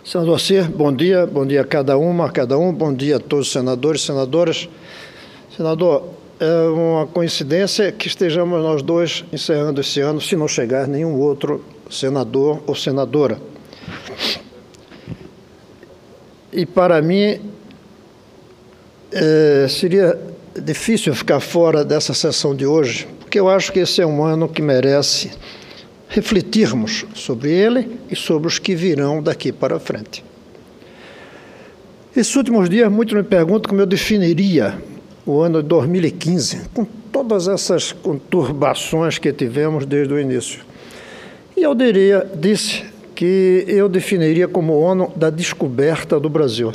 Senador Assir, bom dia a cada uma, a cada um, bom dia a todos os senadores e senadoras. Senador, é uma coincidência que estejamos nós dois encerrando esse ano, se não chegar nenhum outro senador ou senadora. E para mim, seria difícil ficar fora dessa sessão de hoje, porque eu acho que esse é um ano que merece refletirmos sobre ele e sobre os que virão daqui para frente. Esses últimos dias, muitos me perguntam como eu definiria o ano de 2015, com todas essas conturbações que tivemos desde o início. E eu disse que eu definiria como o ano da descoberta do Brasil.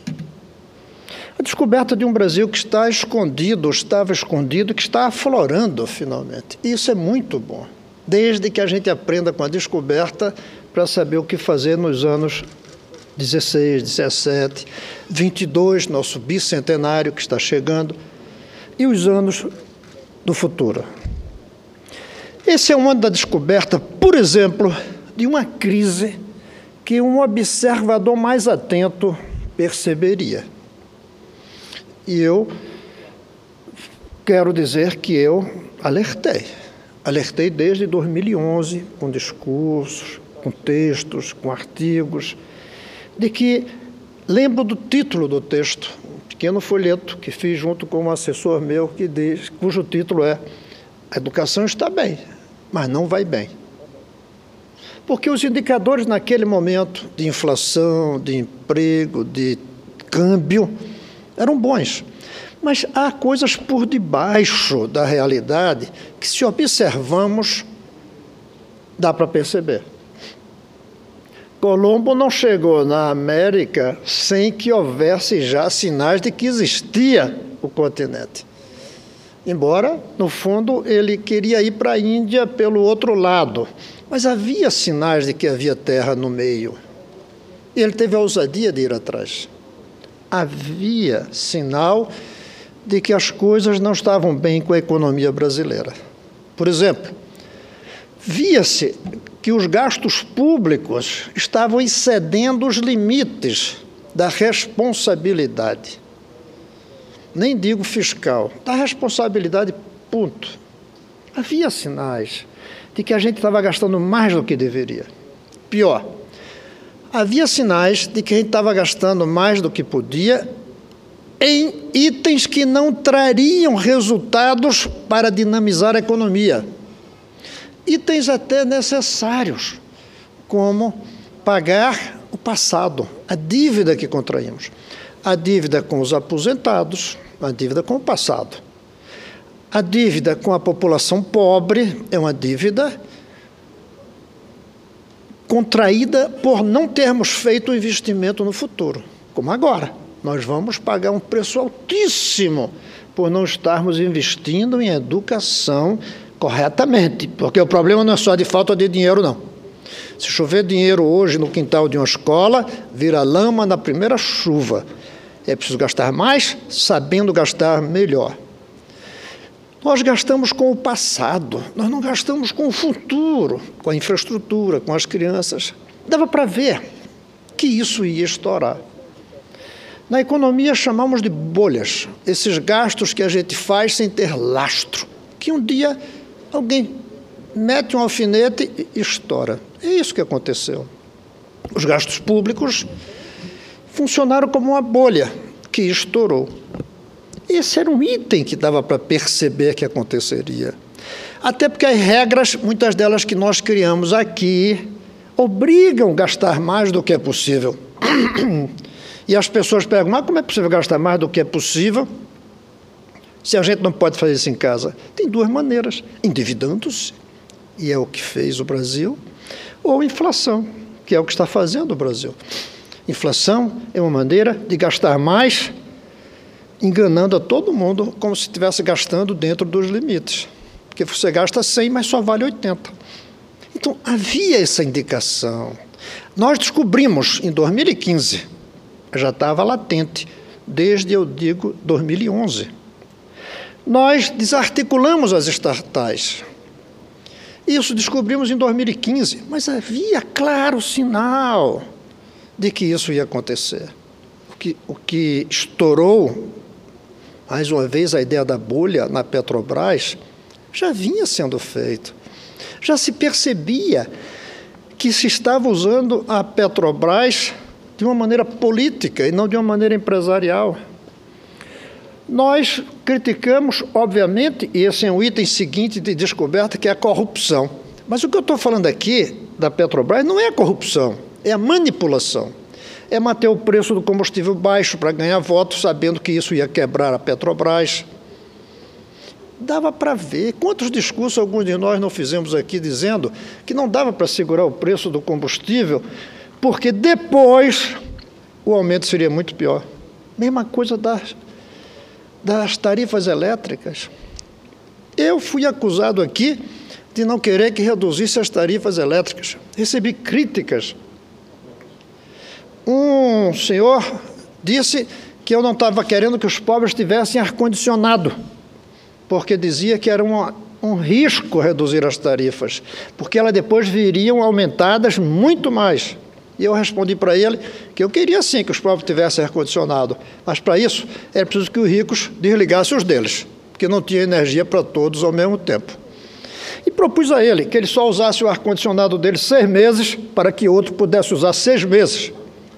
A descoberta de um Brasil que está escondido, estava escondido, que está aflorando finalmente. E isso é muito bom, desde que a gente aprenda com a descoberta para saber o que fazer nos anos 16, 17, 22, nosso bicentenário que está chegando, e os anos do futuro. Esse é um ano da descoberta, por exemplo, de uma crise que um observador mais atento perceberia. E eu quero dizer que eu alertei desde 2011, com discursos, com textos, com artigos, de que, lembro do título do texto, um pequeno folheto que fiz junto com um assessor meu, cujo título é "A educação está bem, mas não vai bem". Porque os indicadores naquele momento de inflação, de emprego, de câmbio, eram bons. Mas há coisas por debaixo da realidade que, se observamos, dá para perceber. Colombo não chegou na América sem que houvesse já sinais de que existia o continente. Embora, no fundo, ele queria ir para a Índia pelo outro lado, mas havia sinais de que havia terra no meio. E ele teve a ousadia de ir atrás. Havia sinal de que as coisas não estavam bem com a economia brasileira. Por exemplo, via-se que os gastos públicos estavam excedendo os limites da responsabilidade. Nem digo fiscal, da responsabilidade, ponto. Havia sinais de que a gente estava gastando mais do que deveria. Pior, havia sinais de que a gente estava gastando mais do que podia em itens que não trariam resultados para dinamizar a economia. Itens até necessários, como pagar o passado, a dívida que contraímos. A dívida com os aposentados, a dívida com o passado. A dívida com a população pobre é uma dívida contraída por não termos feito o investimento no futuro, como agora. Nós vamos pagar um preço altíssimo por não estarmos investindo em educação corretamente, porque o problema não é só de falta de dinheiro, não. Se chover dinheiro hoje no quintal de uma escola, vira lama na primeira chuva. É preciso gastar mais, sabendo gastar melhor. Nós gastamos com o passado, nós não gastamos com o futuro, com a infraestrutura, com as crianças. Dava para ver que isso ia estourar. Na economia chamamos de bolhas, esses gastos que a gente faz sem ter lastro, que um dia alguém mete um alfinete e estoura. É isso que aconteceu. Os gastos públicos funcionaram como uma bolha que estourou. Esse era um item que dava para perceber que aconteceria. Até porque as regras, muitas delas que nós criamos aqui, obrigam a gastar mais do que é possível. E as pessoas perguntam, mas como é possível gastar mais do que é possível se a gente não pode fazer isso em casa? Tem duas maneiras, endividando-se, e é o que fez o Brasil, ou inflação, que é o que está fazendo o Brasil. Inflação é uma maneira de gastar mais, enganando a todo mundo, como se estivesse gastando dentro dos limites. Porque você gasta 100, mas só vale 80. Então, havia essa indicação. Nós descobrimos, em 2015, já estava latente, desde, eu digo, 2011. Nós desarticulamos as estatais. Isso descobrimos em 2015, mas havia claro sinal de que isso ia acontecer. O que estourou, mais uma vez, a ideia da bolha na Petrobras, já vinha sendo feito. Já se percebia que se estava usando a Petrobras de uma maneira política e não de uma maneira empresarial. Nós criticamos, obviamente, e esse é um item seguinte de descoberta, que é a corrupção. Mas o que eu estou falando aqui da Petrobras não é a corrupção, é a manipulação. É manter o preço do combustível baixo para ganhar votos, sabendo que isso ia quebrar a Petrobras. Dava para ver quantos discursos alguns de nós não fizemos aqui dizendo que não dava para segurar o preço do combustível, porque depois o aumento seria muito pior. Mesma coisa das tarifas elétricas. Eu fui acusado aqui de não querer que reduzisse as tarifas elétricas. Recebi críticas. Um senhor disse que eu não estava querendo que os pobres tivessem ar-condicionado, porque dizia que era um risco reduzir as tarifas, porque elas depois viriam aumentadas muito mais. E eu respondi para ele que eu queria sim que os pobres tivessem ar-condicionado, mas para isso era preciso que os ricos desligassem os deles, porque não tinha energia para todos ao mesmo tempo. E propus a ele que ele só usasse o ar-condicionado dele 6 meses, para que outro pudesse usar 6 meses.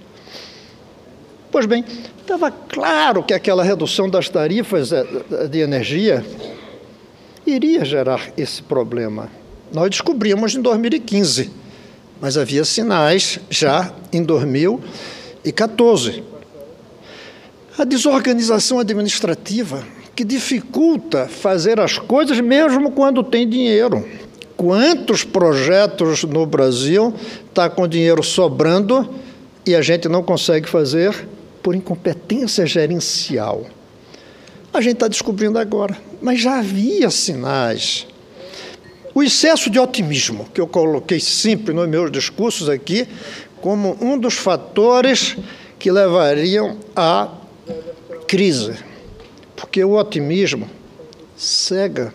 Pois bem, estava claro que aquela redução das tarifas de energia iria gerar esse problema. Nós descobrimos em 2015, mas havia sinais já em 2014. A desorganização administrativa, que dificulta fazer as coisas mesmo quando tem dinheiro. Quantos projetos no Brasil está com dinheiro sobrando e a gente não consegue fazer por incompetência gerencial? A gente está descobrindo agora, mas já havia sinais. O excesso de otimismo, que eu coloquei sempre nos meus discursos aqui, como um dos fatores que levariam à crise. Porque o otimismo cega.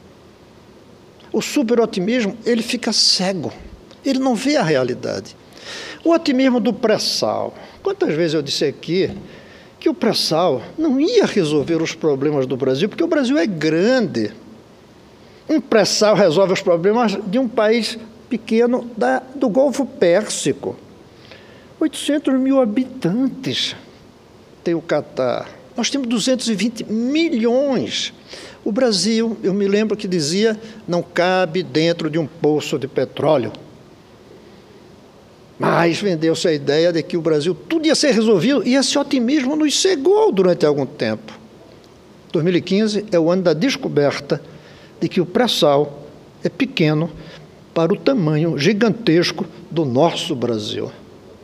O superotimismo, ele fica cego. Ele não vê a realidade. O otimismo do pré-sal. Quantas vezes eu disse aqui que o pré-sal não ia resolver os problemas do Brasil, porque o Brasil é grande. Um pré-sal resolve os problemas de um país pequeno do Golfo Pérsico. 800 mil habitantes tem o Catar. Nós temos 220 milhões. O Brasil, eu me lembro que dizia, não cabe dentro de um poço de petróleo. Mas vendeu-se a ideia de que o Brasil tudo ia ser resolvido, e esse otimismo nos cegou durante algum tempo. 2015 é o ano da descoberta de que o pré-sal é pequeno para o tamanho gigantesco do nosso Brasil.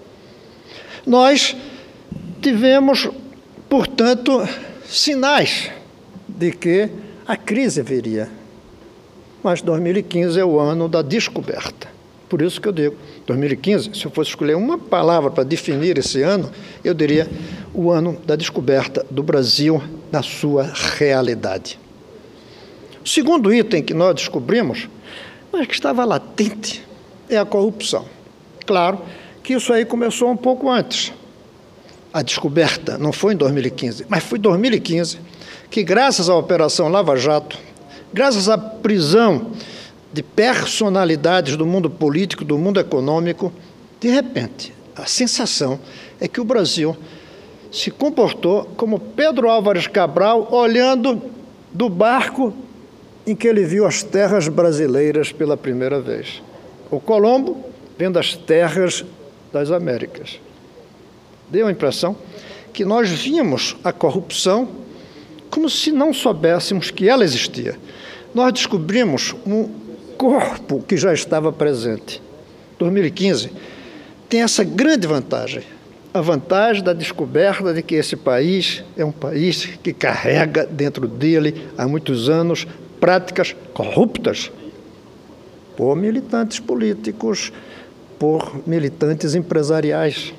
Nós tivemos, portanto, sinais de que a crise viria. Mas 2015 é o ano da descoberta. Por isso que eu digo, 2015, se eu fosse escolher uma palavra para definir esse ano, eu diria o ano da descoberta do Brasil na sua realidade. O segundo item que nós descobrimos, mas que estava latente, é a corrupção. Claro que isso aí começou um pouco antes. A descoberta não foi em 2015, mas foi em 2015 que, graças à Operação Lava Jato, graças à prisão de personalidades do mundo político, do mundo econômico, de repente, a sensação é que o Brasil se comportou como Pedro Álvares Cabral, olhando do barco em que ele viu as terras brasileiras pela primeira vez. O Colombo vendo as terras das Américas. Deu a impressão que nós víamos a corrupção como se não soubéssemos que ela existia. Nós descobrimos um corpo que já estava presente. 2015 tem essa grande vantagem, a vantagem da descoberta de que esse país é um país que carrega dentro dele, há muitos anos, práticas corruptas por militantes políticos, por militantes empresariais,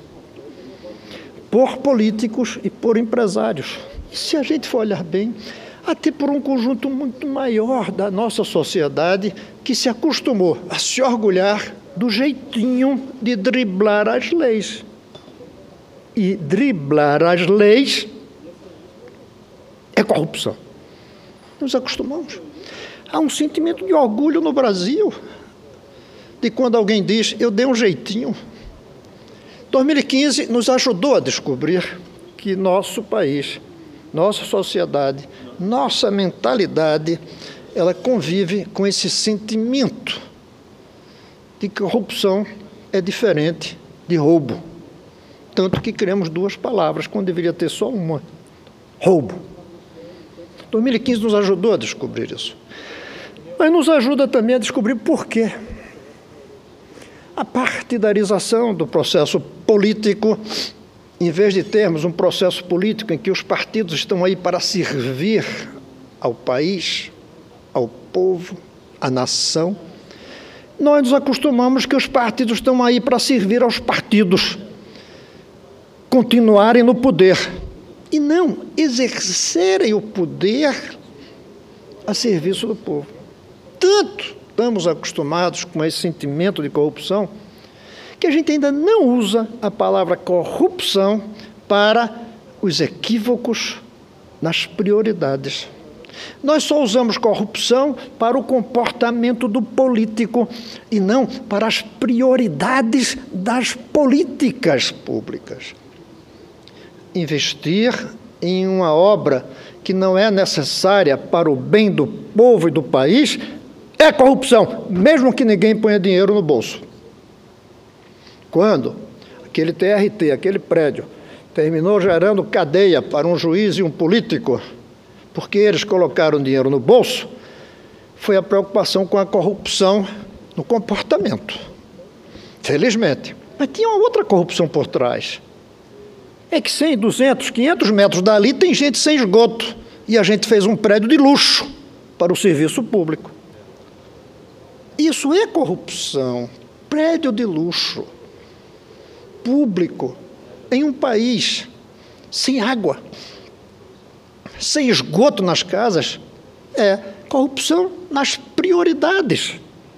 por políticos e por empresários. E se a gente for olhar bem, até por um conjunto muito maior da nossa sociedade que se acostumou a se orgulhar do jeitinho de driblar as leis. e driblar as leis é corrupção. Nos acostumamos. Há um sentimento de orgulho no Brasil, de quando alguém diz, eu dei um jeitinho. 2015 nos ajudou a descobrir que nosso país, nossa sociedade, nossa mentalidade, ela convive com esse sentimento de que corrupção é diferente de roubo. Tanto que criamos duas palavras, quando deveria ter só uma. Roubo. 2015 nos ajudou a descobrir isso. Mas nos ajuda também a descobrir por quê. A partidarização do processo político, em vez de termos um processo político em que os partidos estão aí para servir ao país, ao povo, à nação, nós nos acostumamos que os partidos estão aí para servir aos partidos, continuarem no poder, e não exercerem o poder a serviço do povo. Tanto estamos acostumados com esse sentimento de corrupção, que a gente ainda não usa a palavra corrupção para os equívocos nas prioridades. Nós só usamos corrupção para o comportamento do político e não para as prioridades das políticas públicas. Investir em uma obra que não é necessária para o bem do povo e do país é corrupção, mesmo que ninguém ponha dinheiro no bolso. Quando aquele TRT, aquele prédio, terminou gerando cadeia para um juiz e um político, porque eles colocaram dinheiro no bolso, foi a preocupação com a corrupção no comportamento. Felizmente. Mas tinha uma outra corrupção por trás. É que 100, 200, 500 metros dali tem gente sem esgoto. E a gente fez um prédio de luxo para o serviço público. Isso é corrupção. Prédio de luxo público em um país sem água, sem esgoto nas casas, é corrupção nas prioridades.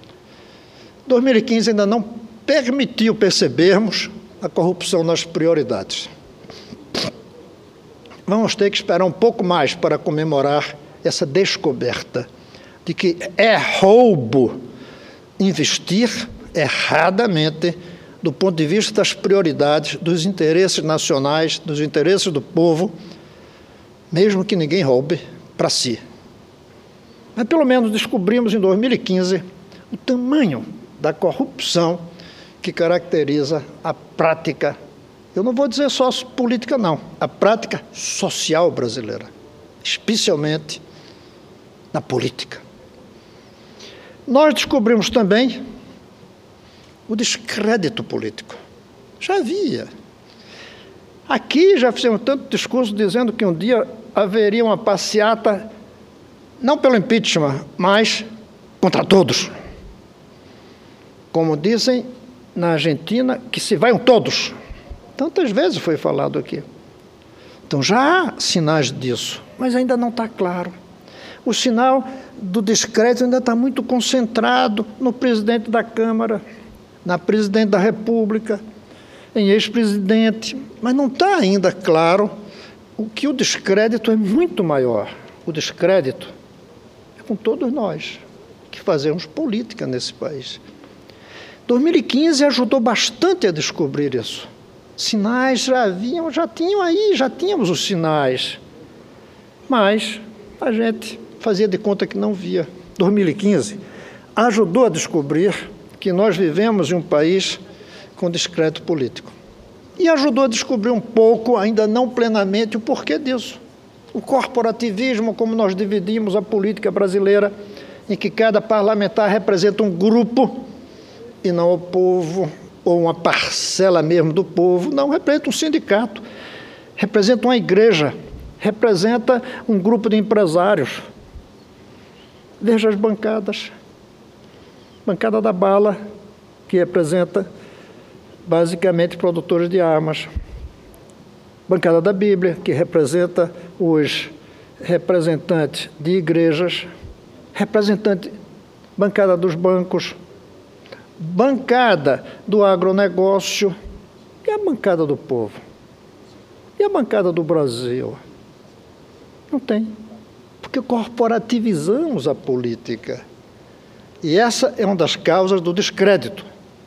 2015 ainda não permitiu percebermos a corrupção nas prioridades. Vamos ter que esperar um pouco mais para comemorar essa descoberta de que é roubo investir erradamente do ponto de vista das prioridades, dos interesses nacionais, dos interesses do povo, mesmo que ninguém roube para si. Mas pelo menos descobrimos em 2015 o tamanho da corrupção que caracteriza a prática, eu não vou dizer só política não, a prática social brasileira, especialmente na política. Nós descobrimos também o descrédito político. Já havia. Aqui já fizemos tanto discurso dizendo que um dia haveria uma passeata, não pelo impeachment, mas contra todos. Como dizem na Argentina, que se vaiam todos. Tantas vezes foi falado aqui. Então já há sinais disso, mas ainda não está claro. O sinal do descrédito ainda está muito concentrado no presidente da Câmara, na presidente da República, em ex-presidente, mas não está ainda claro o que o descrédito é muito maior. O descrédito é com todos nós que fazemos política nesse país. 2015 ajudou bastante a descobrir isso. Sinais já tínhamos os sinais, mas a gente fazia de conta que não via. 2015 ajudou a descobrir que nós vivemos em um país com descrédito político. E ajudou a descobrir um pouco, ainda não plenamente, o porquê disso. O corporativismo, como nós dividimos a política brasileira, em que cada parlamentar representa um grupo e não o povo, ou uma parcela mesmo do povo, não representa um sindicato, representa uma igreja, representa um grupo de empresários. Veja as bancadas. Bancada da bala, que representa basicamente produtores de armas. Bancada da Bíblia, que representa os representantes de igrejas. Bancada dos bancos. Bancada do agronegócio. E a bancada do povo. E a bancada do Brasil? Não tem. Porque corporativizamos a política. E essa é uma das causas do descrédito.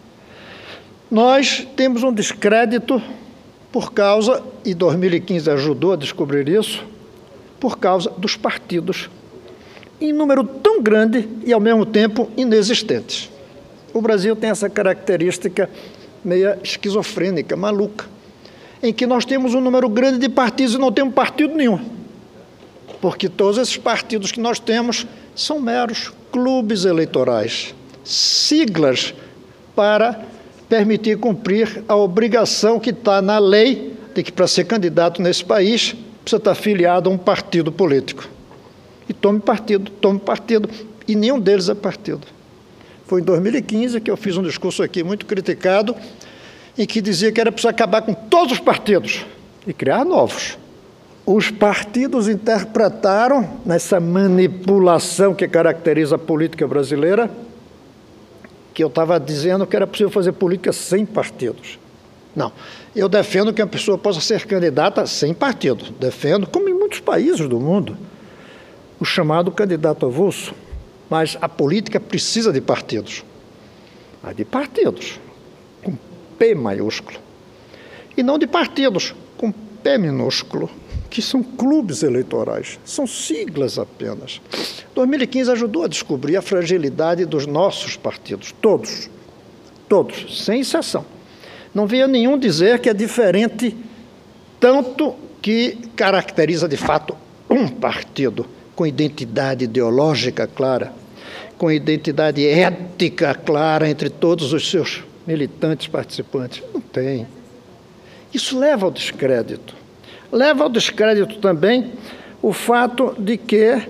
Nós temos um descrédito por causa, e 2015 ajudou a descobrir isso, por causa dos partidos, em número tão grande e, ao mesmo tempo, inexistentes. O Brasil tem essa característica meia esquizofrênica, maluca, em que nós temos um número grande de partidos e não temos partido nenhum. Porque todos esses partidos que nós temos são meros clubes eleitorais, siglas para permitir cumprir a obrigação que está na lei de que, para ser candidato nesse país, precisa estar afiliado a um partido político. E tome partido, e nenhum deles é partido. Foi em 2015 que eu fiz um discurso aqui muito criticado, em que dizia que era preciso acabar com todos os partidos e criar novos. Os partidos interpretaram, nessa manipulação que caracteriza a política brasileira, que eu estava dizendo que era possível fazer política sem partidos. Não, eu defendo que a pessoa possa ser candidata sem partido. Defendo, como em muitos países do mundo, o chamado candidato avulso. Mas a política precisa de partidos. Mas de partidos, com P maiúsculo. E não de partidos, com P minúsculo, que são clubes eleitorais, são siglas apenas. 2015 ajudou a descobrir a fragilidade dos nossos partidos, todos, sem exceção. Não veio nenhum dizer que é diferente, tanto que caracteriza de fato um partido com identidade ideológica clara, com identidade ética clara entre todos os seus militantes participantes. Não tem. Isso leva ao descrédito. Leva ao descrédito também o fato de que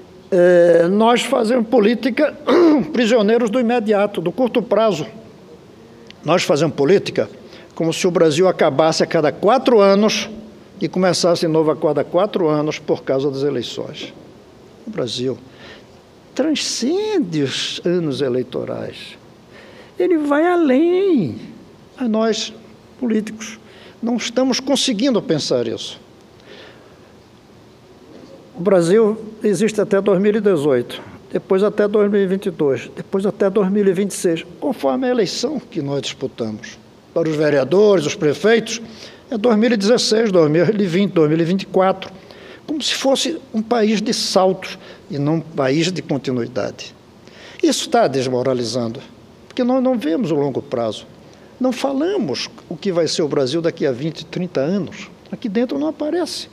nós fazemos política prisioneiros do imediato, do curto prazo. Nós fazemos política como se o Brasil acabasse a cada 4 anos e começasse de novo a cada 4 anos por causa das eleições. O Brasil transcende os anos eleitorais. Ele vai além. A nós, políticos, não estamos conseguindo pensar isso. O Brasil existe até 2018, depois até 2022, depois até 2026, conforme a eleição que nós disputamos. Para os vereadores, os prefeitos, é 2016, 2020, 2024, como se fosse um país de saltos e não um país de continuidade. Isso está desmoralizando, porque nós não vemos o longo prazo. Não falamos o que vai ser o Brasil daqui a 20, 30 anos. Aqui dentro não aparece.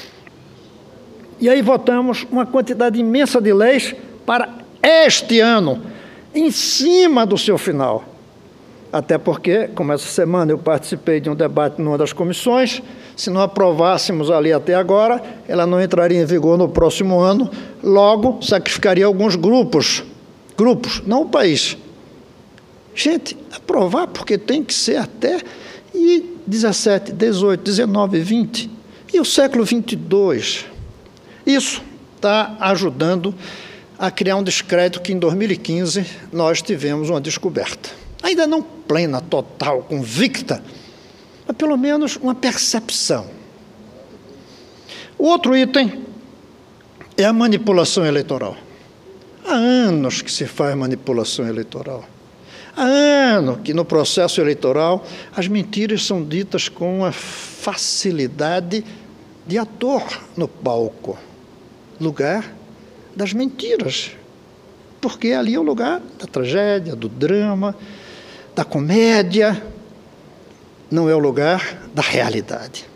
E aí votamos uma quantidade imensa de leis para este ano, em cima do seu final. Até porque, como essa semana eu participei de um debate numa das comissões, se não aprovássemos ali até agora, ela não entraria em vigor no próximo ano, logo sacrificaria alguns grupos, não o país. Gente, aprovar porque tem que ser até 17, 18, 19, 20 e o século 22. Isso está ajudando a criar um descrédito que em 2015 nós tivemos uma descoberta. Ainda não plena, total, convicta, mas pelo menos uma percepção. O outro item é a manipulação eleitoral. Há anos que se faz manipulação eleitoral. Há anos que no processo eleitoral as mentiras são ditas com uma facilidade de ator no palco. Lugar das mentiras, porque ali é o lugar da tragédia, do drama, da comédia, não é o lugar da realidade.